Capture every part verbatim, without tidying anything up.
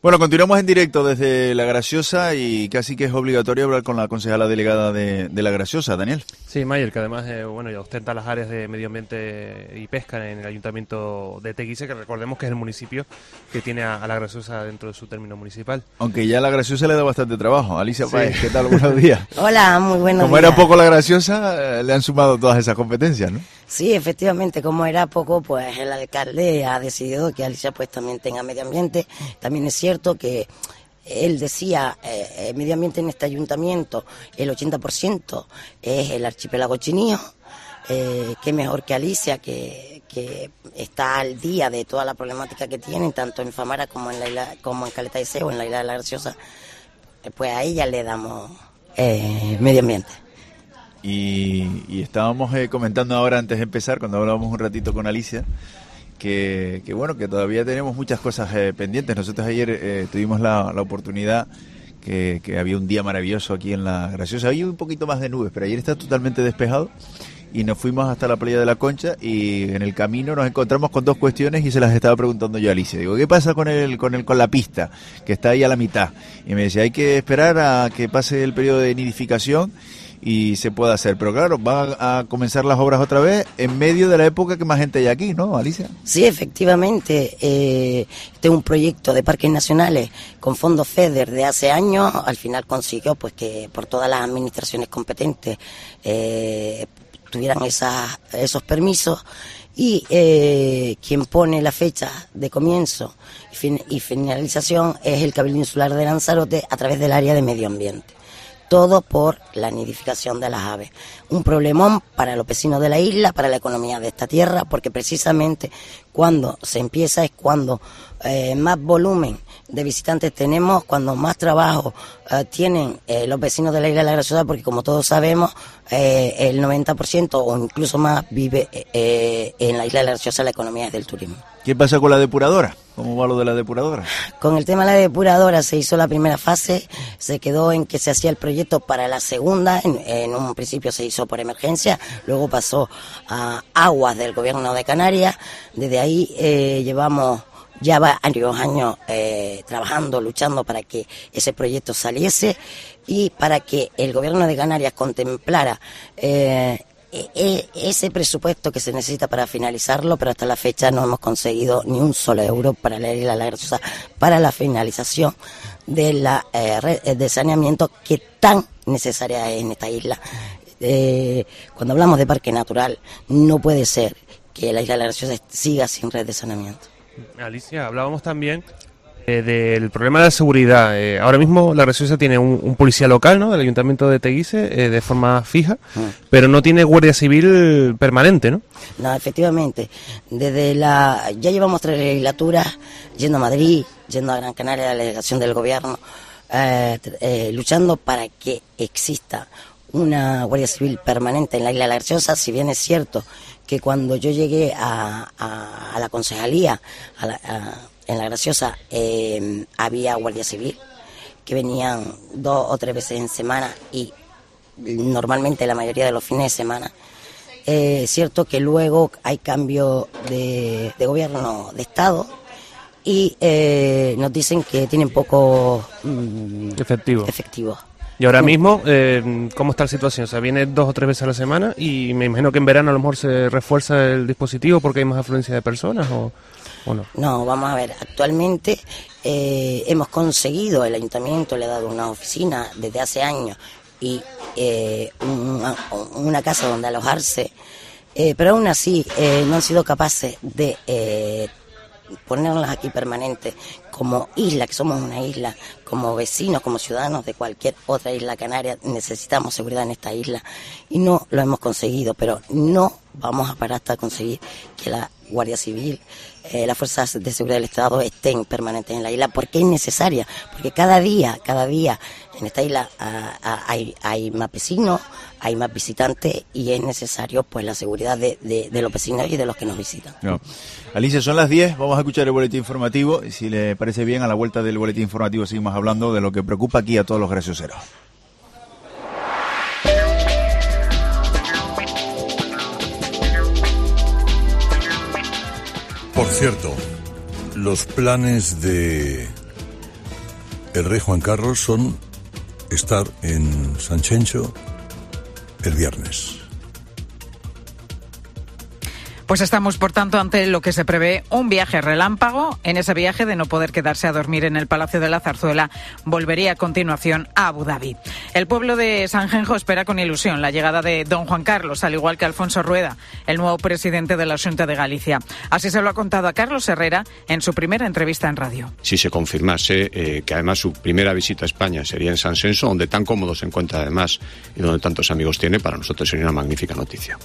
Bueno, continuamos en directo desde La Graciosa y casi que es obligatorio hablar con la concejala delegada de, de La Graciosa, Daniel. Sí, Mayer, que además eh, bueno, ya ostenta las áreas de medio ambiente y pesca en el ayuntamiento de Teguise, que recordemos que es el municipio que tiene a, a La Graciosa dentro de su término municipal. Aunque ya La Graciosa le da bastante trabajo. Alicia Sí. Páez, ¿qué tal? Buenos días. Hola, muy buenos Como días. era poco La Graciosa, eh, le han sumado todas esas competencias, ¿no? Sí, efectivamente, como era poco, pues el alcalde ha decidido que Alicia pues también tenga medio ambiente. También es cierto que él decía, eh, medio ambiente en este ayuntamiento, el ochenta por ciento es el archipiélago Chinío. Eh, qué mejor que Alicia, que, que está al día de toda la problemática que tienen, tanto en Famara como en la isla, como en Caleta de Seo, en la isla de La Graciosa. Eh, pues a ella le damos eh, medio ambiente. Y, y estábamos eh, comentando ahora antes de empezar, cuando hablábamos un ratito con Alicia, que, que bueno, que todavía tenemos muchas cosas eh, pendientes. Nosotros ayer eh, tuvimos la, la oportunidad, que, que había un día maravilloso aquí en La Graciosa. Había un poquito más de nubes, pero ayer está totalmente despejado. Y nos fuimos hasta la playa de la Concha y en el camino nos encontramos con dos cuestiones y se las estaba preguntando yo a Alicia. Digo, ¿qué pasa con el con el con la pista que está ahí a la mitad? Y me decía, hay que esperar a que pase el periodo de nidificación y se pueda hacer. Pero claro, van a comenzar las obras otra vez en medio de la época que más gente hay aquí, ¿no, Alicia? Sí, efectivamente. Eh, este es un proyecto de parques nacionales con fondos FEDER de hace años. Al final consiguió pues que por todas las administraciones competentes eh, tuvieran esas, esos permisos. Y eh, quien pone la fecha de comienzo y, fin, y finalización es el Cabildo Insular de Lanzarote a través del área de medio ambiente. Todo por la nidificación de las aves. Un problemón para los vecinos de la isla, para la economía de esta tierra, porque precisamente cuando se empieza es cuando eh, más volumen de visitantes tenemos, cuando más trabajo eh, tienen eh, los vecinos de la isla de La Graciosa, porque como todos sabemos, eh, el noventa por ciento o incluso más vive eh, en la isla de La Graciosa, la economía es del turismo. ¿Qué pasa con la depuradora? ¿Cómo va lo de la depuradora? Con el tema de la depuradora se hizo la primera fase, se quedó en que se hacía el proyecto para la segunda, en, en un principio se hizo por emergencia, luego pasó a aguas del gobierno de Canarias, desde ahí eh, llevamos ya varios años eh, trabajando, luchando para que ese proyecto saliese y para que el gobierno de Canarias contemplara eh, ese presupuesto que se necesita para finalizarlo, pero hasta la fecha no hemos conseguido ni un solo euro para la isla de La Graciosa para la finalización de la eh, red de saneamiento que tan necesaria es en esta isla. Eh, cuando hablamos de parque natural, no puede ser que la isla de La Graciosa siga sin red de saneamiento. Alicia, hablábamos también eh, del problema de la seguridad. Eh, ahora mismo La Graciosa tiene un, un policía local, ¿no?, del ayuntamiento de Teguise, eh, de forma fija, mm. pero no tiene guardia civil permanente, ¿no? No, efectivamente. Desde la ya llevamos tres legislaturas yendo a Madrid, yendo a Gran Canaria, a la delegación del gobierno, eh, eh, luchando para que exista una guardia civil permanente en la isla de La Graciosa. Si bien es cierto que cuando yo llegué a, a, a la concejalía a la, a, en La Graciosa eh, había guardia civil que venían dos o tres veces en semana y normalmente la mayoría de los fines de semana. Eh, es cierto que luego hay cambio de, de gobierno de Estado y eh, nos dicen que tienen poco mm, efectivo. efectivo. Y ahora mismo, eh, ¿cómo está la situación? O sea, viene dos o tres veces a la semana y me imagino que en verano a lo mejor se refuerza el dispositivo porque hay más afluencia de personas o, o no. No, vamos a ver, actualmente eh, hemos conseguido, el ayuntamiento le ha dado una oficina desde hace años y eh, una, una casa donde alojarse, eh, pero aún así eh, no han sido capaces de eh, ponerlas aquí permanentes como isla, que somos una isla, como vecinos, como ciudadanos de cualquier otra isla canaria, necesitamos seguridad en esta isla y no lo hemos conseguido, pero no vamos a parar hasta conseguir que la Guardia Civil, eh, las fuerzas de seguridad del Estado estén permanentes en la isla, porque es necesaria, porque cada día, cada día en esta isla a, a, hay, hay más vecinos, hay más visitantes y es necesario pues la seguridad de, de, de los vecinos y de los que nos visitan. No. Alicia, son las diez, vamos a escuchar el boletín informativo y si le parece bien, a la vuelta del boletín informativo seguimos hablando de lo que preocupa aquí a todos los gracioseros. Por cierto, los planes de el rey Juan Carlos son estar en Sanxenxo el viernes. Pues estamos, por tanto, ante lo que se prevé un viaje relámpago. En ese viaje, de no poder quedarse a dormir en el Palacio de la Zarzuela, volvería a continuación a Abu Dhabi. El pueblo de Sanjenjo espera con ilusión la llegada de don Juan Carlos, al igual que Alfonso Rueda, el nuevo presidente de la Xunta de Galicia. Así se lo ha contado a Carlos Herrera en su primera entrevista en radio. Si se confirmase eh, que además su primera visita a España sería en Sanxenxo, donde tan cómodo se encuentra además y donde tantos amigos tiene, para nosotros sería una magnífica noticia.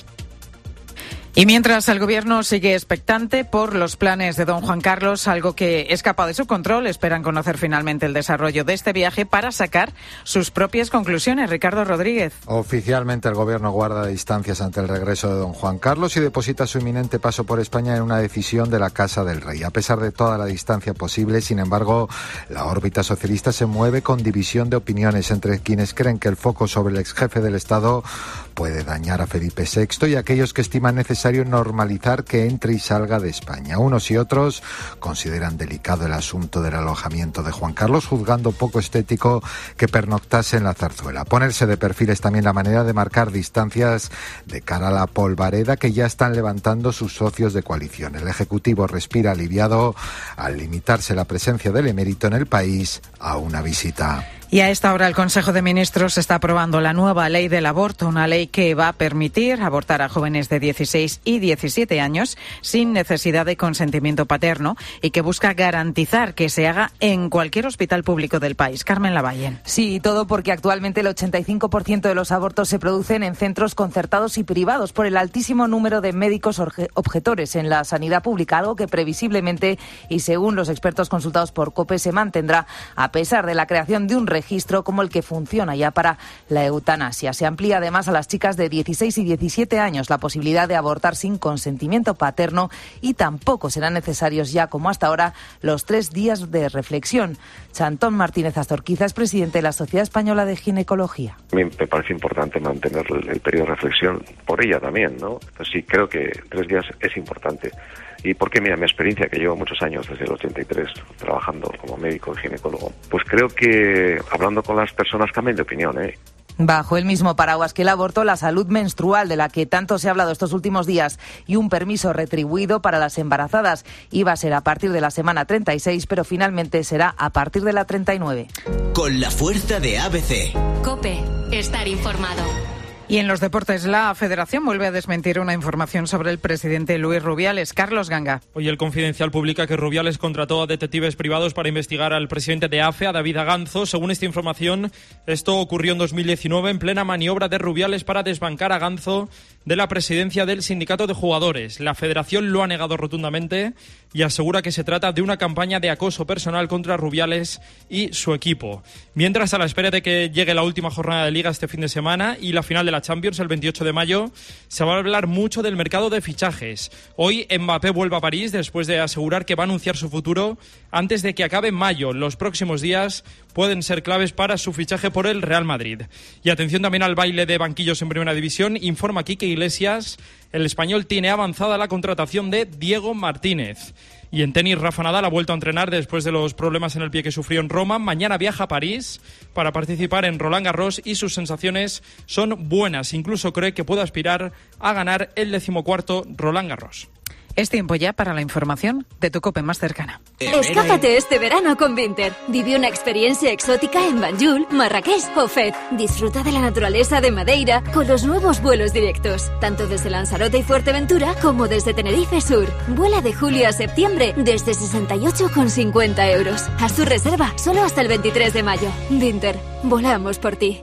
Y mientras el Gobierno sigue expectante por los planes de don Juan Carlos, algo que escapa de su control, esperan conocer finalmente el desarrollo de este viaje para sacar sus propias conclusiones. Ricardo Rodríguez. Oficialmente el Gobierno guarda distancias ante el regreso de don Juan Carlos y deposita su inminente paso por España en una decisión de la Casa del Rey. A pesar de toda la distancia posible, sin embargo, la órbita socialista se mueve con división de opiniones entre quienes creen que el foco sobre el exjefe del Estado puede dañar a Felipe sexto y aquellos que estiman necesario normalizar que entre y salga de España. Unos y otros consideran delicado el asunto del alojamiento de Juan Carlos, juzgando poco estético que pernoctase en la Zarzuela. Ponerse de perfil es también la manera de marcar distancias de cara a la polvareda que ya están levantando sus socios de coalición. El Ejecutivo respira aliviado al limitarse la presencia del emérito en el país a una visita. Y a esta hora el Consejo de Ministros está aprobando la nueva ley del aborto, una ley que va a permitir abortar a jóvenes de dieciséis y diecisiete años sin necesidad de consentimiento paterno y que busca garantizar que se haga en cualquier hospital público del país. Carmen Lavalle. Sí, todo porque actualmente el ochenta y cinco por ciento de los abortos se producen en centros concertados y privados por el altísimo número de médicos objetores en la sanidad pública, algo que previsiblemente y según los expertos consultados por COPE se mantendrá a pesar de la creación de un registro como el que funciona ya para la eutanasia. Se amplía además a las chicas de dieciséis y diecisiete años la posibilidad de abortar sin consentimiento paterno y tampoco serán necesarios ya, como hasta ahora, los tres días de reflexión. Chantón Martínez Astorquiza es presidente de la Sociedad Española de Ginecología. A mí me parece importante mantener el, el periodo de reflexión por ella también, ¿no? Pues sí, creo que tres días es importante. Y porque, mira, mi experiencia, que llevo muchos años, desde el ochenta y tres, trabajando como médico y ginecólogo, pues creo que hablando con las personas cambian de opinión, ¿eh? Bajo el mismo paraguas que el aborto, la salud menstrual, de la que tanto se ha hablado estos últimos días, y un permiso retribuido para las embarazadas. Iba a ser a partir de la semana treinta y seis, pero finalmente será a partir de la treinta y nueve. Con la fuerza de A B C. COPE. Estar informado. Y en los deportes, la Federación vuelve a desmentir una información sobre el presidente Luis Rubiales. Carlos Ganga. Hoy el Confidencial publica que Rubiales contrató a detectives privados para investigar al presidente de A F E, a David Aganzo. Según esta información, esto ocurrió en dos mil diecinueve en plena maniobra de Rubiales para desbancar a Aganzo de la presidencia del sindicato de jugadores. La Federación lo ha negado rotundamente y asegura que se trata de una campaña de acoso personal contra Rubiales y su equipo. Mientras, a la espera de que llegue la última jornada de Liga este fin de semana y la final de la Champions el veintiocho de mayo, se va a hablar mucho del mercado de fichajes. Hoy Mbappé vuelve a París después de asegurar que va a anunciar su futuro antes de que acabe mayo. Los próximos días pueden ser claves para su fichaje por el Real Madrid. Y atención también al baile de banquillos en Primera División. Informa Quique Iglesias, el español tiene avanzada la contratación de Diego Martínez. Y en tenis, Rafa Nadal ha vuelto a entrenar después de los problemas en el pie que sufrió en Roma. Mañana viaja a París para participar en Roland Garros y sus sensaciones son buenas. Incluso cree que puede aspirar a ganar el decimocuarto Roland Garros. Es tiempo ya para la información de tu COPE más cercana. Escápate este verano con Vinter. Vive una experiencia exótica en Banjul, Marrakech o Fez. Disfruta de la naturaleza de Madeira con los nuevos vuelos directos, tanto desde Lanzarote y Fuerteventura como desde Tenerife Sur. Vuela de julio a septiembre desde sesenta y ocho con cincuenta euros. Haz tu reserva solo hasta el veintitrés de mayo. Vinter, volamos por ti.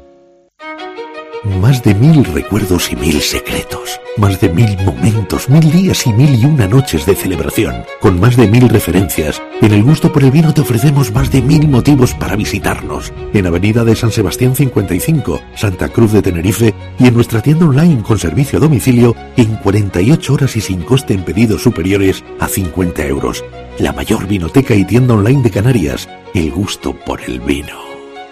Más de mil recuerdos y mil secretos. Más de mil momentos, mil días y mil y una noches de celebración. Con más de mil referencias. En El Gusto por el Vino te ofrecemos más de mil motivos para visitarnos. En Avenida de San Sebastián cincuenta y cinco, Santa Cruz de Tenerife, y en nuestra tienda online con servicio a domicilio en cuarenta y ocho horas y sin coste en pedidos superiores a cincuenta euros. La mayor vinoteca y tienda online de Canarias. El Gusto por el Vino.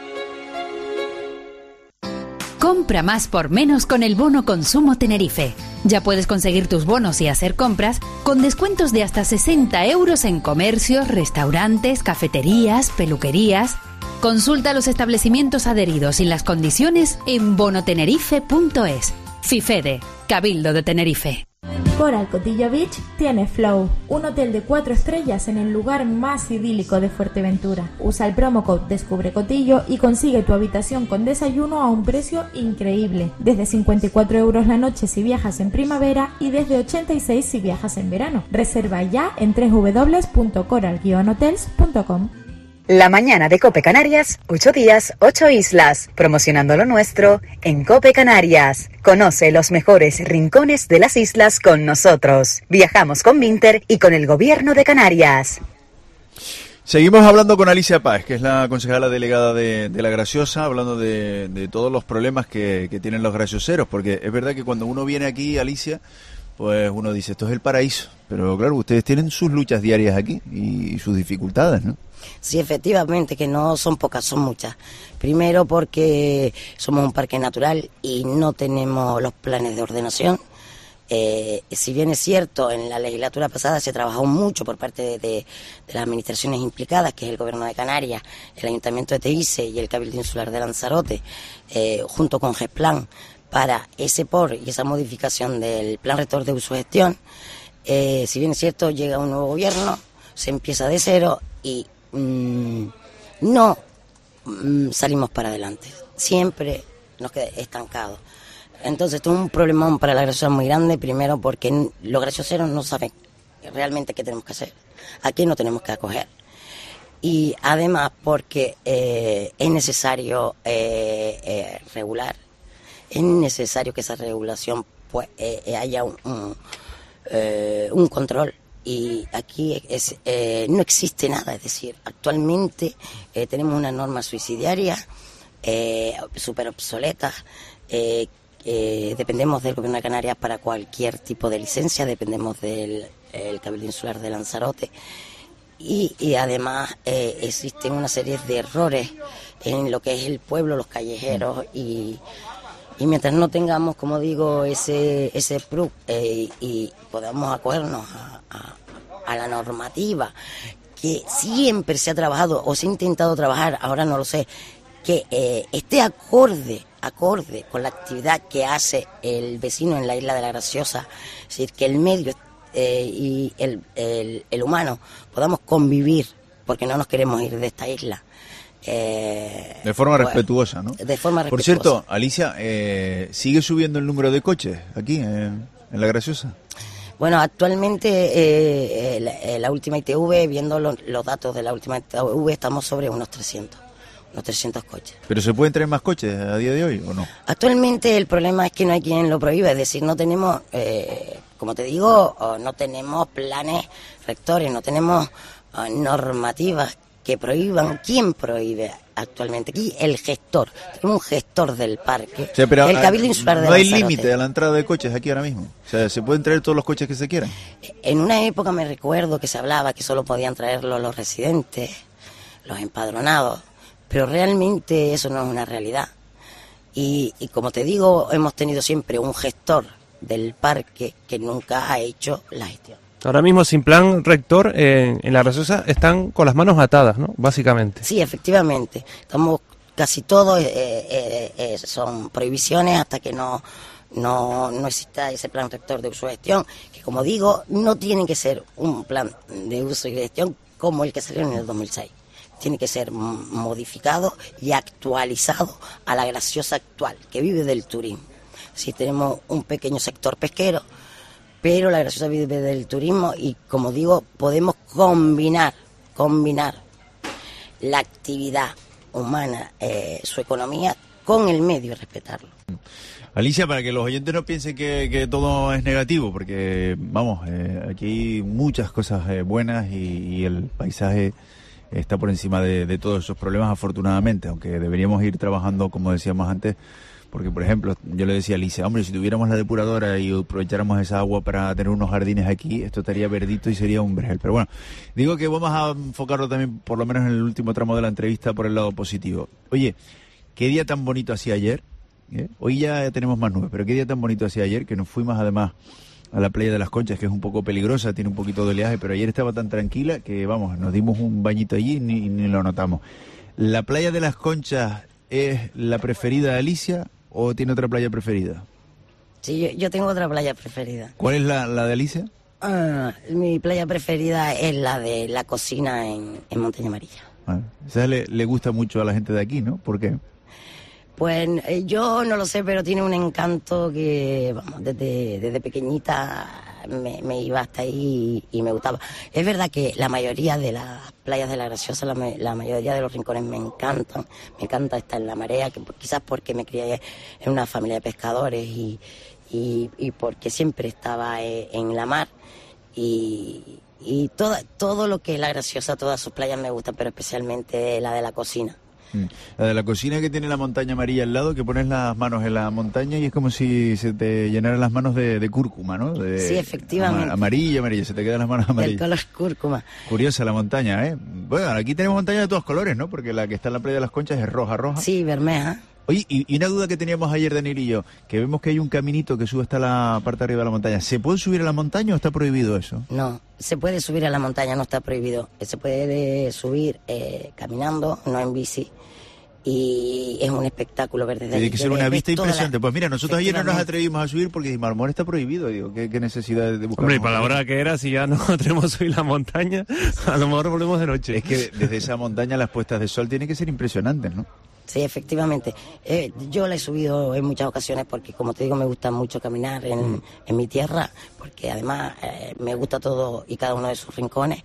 Compra más por menos con el bono Consumo Tenerife. Ya puedes conseguir tus bonos y hacer compras con descuentos de hasta sesenta euros en comercios, restaurantes, cafeterías, peluquerías. Consulta los establecimientos adheridos y las condiciones en bonotenerife punto es. FIFEDE, Cabildo de Tenerife. Coral Cotillo Beach tiene Flow, un hotel de cuatro estrellas en el lugar más idílico de Fuerteventura. Usa el promo code Descubre Cotillo y consigue tu habitación con desayuno a un precio increíble, desde cincuenta y cuatro euros la noche si viajas en primavera y desde ochenta y seis si viajas en verano. Reserva ya en doble u doble u doble u punto coral guion hotels punto com. La mañana de Cope Canarias, ocho días, ocho islas, promocionando lo nuestro en Cope Canarias. Conoce los mejores rincones de las islas con nosotros. Viajamos con Vinter y con el Gobierno de Canarias. Seguimos hablando con Alicia Páez, que es la concejala delegada de, de La Graciosa, hablando de, de todos los problemas que, que tienen los gracioseros, porque es verdad que cuando uno viene aquí, Alicia, pues uno dice, esto es el paraíso, pero claro, ustedes tienen sus luchas diarias aquí y, y sus dificultades, ¿no? Sí, efectivamente, que no son pocas, son muchas. Primero porque somos un parque natural y no tenemos los planes de ordenación. Eh, si bien es cierto, en la legislatura pasada se trabajó mucho por parte de, de, de las administraciones implicadas, que es el Gobierno de Canarias, el Ayuntamiento de Teguise y el Cabildo Insular de Lanzarote, eh, junto con GESPLAN, para ese P O R y esa modificación del Plan Rector de Uso y Gestión. Eh, si bien es cierto, llega un nuevo gobierno, se empieza de cero y mmm, no mmm, salimos para adelante. Siempre nos quedamos estancados. Entonces, esto es un problemón para la graciosa muy grande, primero porque los gracioseros no saben realmente qué tenemos que hacer, a quién nos tenemos que acoger. Y además porque eh, es necesario eh, eh, regular, es necesario que esa regulación pues eh, haya un, un, eh, un control. Y aquí es, eh, no existe nada, es decir, actualmente eh, tenemos una norma suicidaria eh, súper obsoleta. Eh, eh, dependemos del Gobierno de Canarias para cualquier tipo de licencia, dependemos del el Cabildo Insular de Lanzarote y, y además eh, existen una serie de errores en lo que es el pueblo, los callejeros y, y mientras no tengamos, como digo, ese ese P R U eh, y podamos acogernos a, a, a la normativa que siempre se ha trabajado o se ha intentado trabajar, ahora no lo sé, que eh, esté acorde acorde con la actividad que hace el vecino en la isla de La Graciosa, es decir, que el medio eh, y el, el, el humano podamos convivir, porque no nos queremos ir de esta isla. Eh, de forma bueno, respetuosa, ¿no? De forma respetuosa. Por cierto, Alicia, eh, ¿sigue subiendo el número de coches aquí eh, en La Graciosa? Bueno, actualmente eh, la, la última I T V, viendo lo, los datos de la última I T V, estamos sobre unos trescientos. Unos trescientos coches. ¿Pero se pueden traer más coches a día de hoy o no? Actualmente el problema es que no hay quien lo prohíba, es decir, no tenemos, eh, como te digo, no tenemos planes rectores, no tenemos uh, normativas que prohíban. ¿Quién prohíbe actualmente? Aquí el gestor, tenemos un gestor del parque, o sea, pero, el Cabildo Insular de No hay Lanzarote. límite a la entrada de coches aquí ahora mismo, o sea, se pueden traer todos los coches que se quieran. En una época me recuerdo que se hablaba que solo podían traerlo los residentes, los empadronados, pero realmente eso no es una realidad. Y, y como te digo, hemos tenido siempre un gestor del parque que nunca ha hecho la gestión. Ahora mismo, sin plan rector, eh, en La Graciosa están con las manos atadas, ¿no? Básicamente. Sí, efectivamente. Estamos casi todos, eh, eh, eh, son prohibiciones hasta que no, no, no exista ese plan rector de uso y gestión, que como digo, no tiene que ser un plan de uso y gestión como el que salió en el dos mil seis. Tiene que ser modificado y actualizado a La Graciosa actual, que vive del turismo. Sí, tenemos un pequeño sector pesquero, pero La Graciosa vive del turismo y, como digo, podemos combinar, combinar la actividad humana, eh, su economía, con el medio y respetarlo. Alicia, para que los oyentes no piensen que, que todo es negativo, porque, vamos, eh, aquí hay muchas cosas eh, buenas y, y el paisaje está por encima de, de todos esos problemas, afortunadamente, aunque deberíamos ir trabajando, como decíamos antes, porque, por ejemplo, yo le decía a Alicia, hombre, si tuviéramos la depuradora y aprovecháramos esa agua para tener unos jardines aquí, esto estaría verdito y sería un vergel. Pero bueno, digo que vamos a enfocarlo también, por lo menos en el último tramo de la entrevista, por el lado positivo. Oye, qué día tan bonito hacía ayer, ¿eh? Hoy ya tenemos más nubes, pero qué día tan bonito hacía ayer, que nos fuimos además a la playa de las Conchas, que es un poco peligrosa, tiene un poquito de oleaje, pero ayer estaba tan tranquila que, vamos, nos dimos un bañito allí y ni, ni lo notamos. ¿La playa de las Conchas es la preferida de Alicia o tiene otra playa preferida? Sí, yo, yo tengo otra playa preferida. ¿Cuál es la, la de Alicia? Ah, mi playa preferida es la de la cocina en, en Montaña Amarilla. Bueno, esa le, le gusta mucho a la gente de aquí, ¿no? ¿Por qué? Pues eh, yo no lo sé, pero tiene un encanto que, vamos, desde, desde pequeñita me, me iba hasta ahí y, y me gustaba. Es verdad que la mayoría de las playas de La Graciosa, la, la mayoría de los rincones me encantan. Me encanta estar en la marea, que quizás porque me crié en una familia de pescadores y, y, y porque siempre estaba eh, en la mar. Y, y toda, todo lo que es La Graciosa, todas sus playas me gustan, pero especialmente la de la cocina. La de la cocina que tiene la montaña amarilla al lado, que pones las manos en la montaña y es como si se te llenaran las manos de, de cúrcuma, ¿no? De, sí, efectivamente. Amarilla, amarilla, se te quedan las manos amarillas. El color cúrcuma. Curiosa la montaña, ¿eh? Bueno, aquí tenemos montañas de todos colores, ¿no? Porque la que está en la playa de las Conchas es roja, roja. Sí, bermeja. Oye, y, y una duda que teníamos ayer, Daniel y yo, que vemos que hay un caminito que sube hasta la parte de arriba de la montaña. ¿Se puede subir a la montaña o está prohibido eso? No, se puede subir a la montaña, no está prohibido. Se puede subir eh, caminando, no en bici. Y es un espectáculo ver desde Tiene que ser una vista impresionante. La... Pues mira, nosotros ayer no nos atrevimos a subir porque dijimos, a lo mejor está prohibido. Digo, ¿qué, qué necesidad de buscar? Hombre, y para la hora que era, si ya no atrevemos a subir la montaña, a lo mejor volvemos de noche. Es que desde esa montaña las puestas de sol tienen que ser impresionantes, ¿no? Sí, efectivamente. Eh, yo la he subido en muchas ocasiones porque, como te digo, me gusta mucho caminar en, mm. en mi tierra, porque además eh, me gusta todo y cada uno de sus rincones.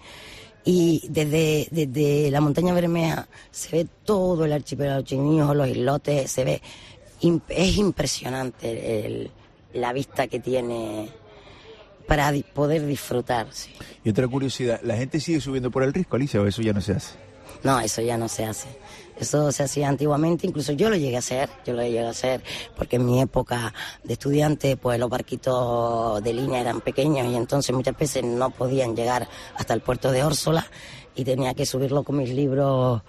Y desde, desde la montaña Bermeja se ve todo el archipiélago Chinijo, los islotes, se ve, es impresionante el, la vista que tiene para di, poder disfrutar. Sí. Y otra curiosidad, ¿la gente sigue subiendo por el Risco, Alicia, o eso ya no se hace? No, eso ya no se hace. Eso se hacía antiguamente, incluso yo lo llegué a hacer, yo lo llegué a hacer, porque en mi época de estudiante, pues los barquitos de línea eran pequeños y entonces muchas veces no podían llegar hasta el puerto de Órsola y tenía que subirlo con mis libros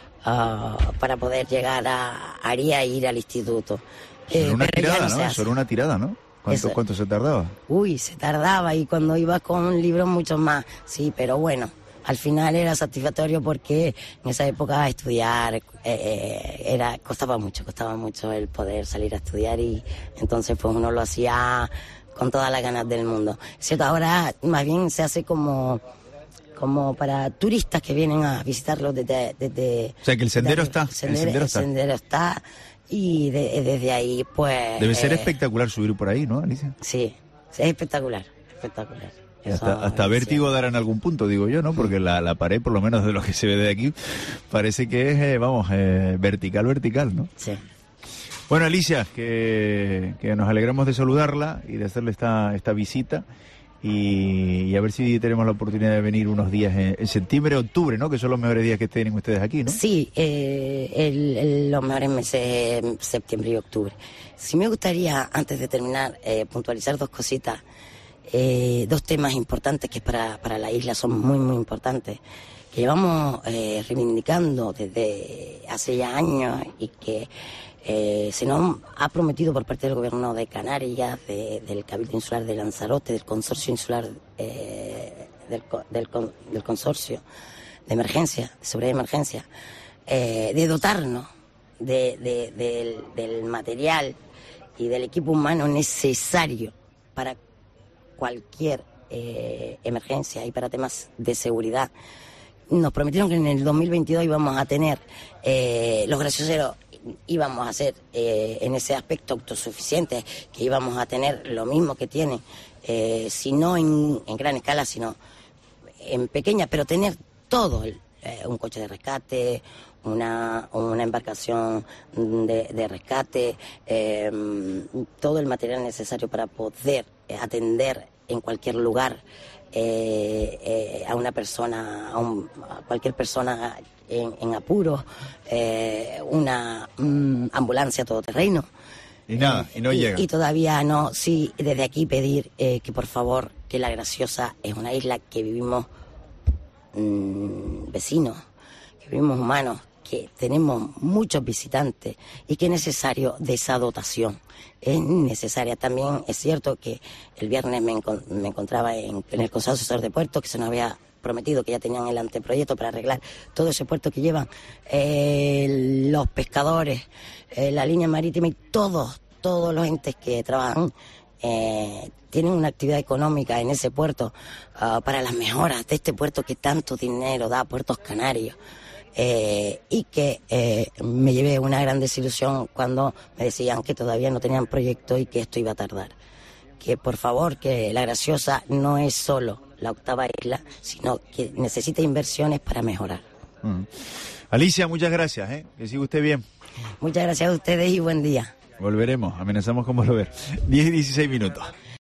uh, para poder llegar a Aría e ir al instituto. Sobre eh, una tirada, no ¿no? Sobre una tirada, ¿no? ¿Cuánto, ¿Cuánto se tardaba? Uy, se tardaba y cuando iba con libros mucho más, sí, pero bueno. Al final era satisfactorio porque en esa época estudiar eh, eh, era costaba mucho, costaba mucho el poder salir a estudiar y entonces pues uno lo hacía con todas las ganas del mundo. Es cierto, ahora más bien se hace como como para turistas que vienen a visitarlo desde... desde o sea que el sendero desde, está. El sendero, el sendero está. El sendero está y de, desde ahí pues... Debe ser eh, espectacular subir por ahí, ¿no, Alicia? Sí, es espectacular, espectacular. Hasta, hasta vértigo dará en algún punto, digo yo, ¿no? Porque la, la pared, por lo menos de lo que se ve de aquí, parece que es, eh, vamos, eh, vertical, vertical, ¿no? Sí. Bueno, Alicia, que, que nos alegramos de saludarla y de hacerle esta, esta visita y, y a ver si tenemos la oportunidad de venir unos días en, en septiembre, octubre, ¿no? Que son los mejores días que tienen ustedes aquí, ¿no? Sí, eh, el, el, los mejores meses, septiembre y octubre. Sí me gustaría, antes de terminar, eh, puntualizar dos cositas. Eh, dos temas importantes que para, para la isla son muy, muy importantes, que llevamos eh, reivindicando desde hace ya años y que eh, se nos ha prometido por parte del gobierno de Canarias, de, del Cabildo Insular de Lanzarote, del Consorcio Insular, eh, del, del, del Consorcio de Emergencia, de Seguridad de Emergencia, eh, de dotarnos de, de, de, del material y del equipo humano necesario para cualquier eh, emergencia y para temas de seguridad. Nos prometieron que en el dos mil veintidós íbamos a tener, eh, los gracioseros íbamos a ser eh, en ese aspecto autosuficientes, que íbamos a tener lo mismo que tienen, eh, si no en, en gran escala, sino en pequeña, pero tener todo, eh, un coche de rescate, una, una embarcación de, de rescate, eh, todo el material necesario para poder atender en cualquier lugar eh, eh, a una persona, a, un, a cualquier persona en, en apuros, eh, una mm, ambulancia todoterreno. Y nada, y no y, llega. Y todavía no, sí, desde aquí pedir eh, que por favor, que La Graciosa es una isla que vivimos mmm, vecinos, que vivimos humanos, que tenemos muchos visitantes y que es necesario de esa dotación. Es necesaria. También es cierto que el viernes me, encon- me encontraba en, en el Consejo Asesor de Puertos, que se nos había prometido, que ya tenían el anteproyecto para arreglar todo ese puerto que llevan eh, los pescadores, eh, la línea marítima y todos, todos los entes que trabajan eh, tienen una actividad económica en ese puerto uh, para las mejoras de este puerto que tanto dinero da a Puertos Canarios. Eh, y que eh, me llevé una gran desilusión cuando me decían que todavía no tenían proyecto y que esto iba a tardar. Que por favor, que La Graciosa no es solo la octava isla, sino que necesita inversiones para mejorar. Mm. Alicia, muchas gracias, ¿eh? Que siga usted bien. Muchas gracias a ustedes y buen día. Volveremos, amenazamos con volver. diez y dieciséis minutos.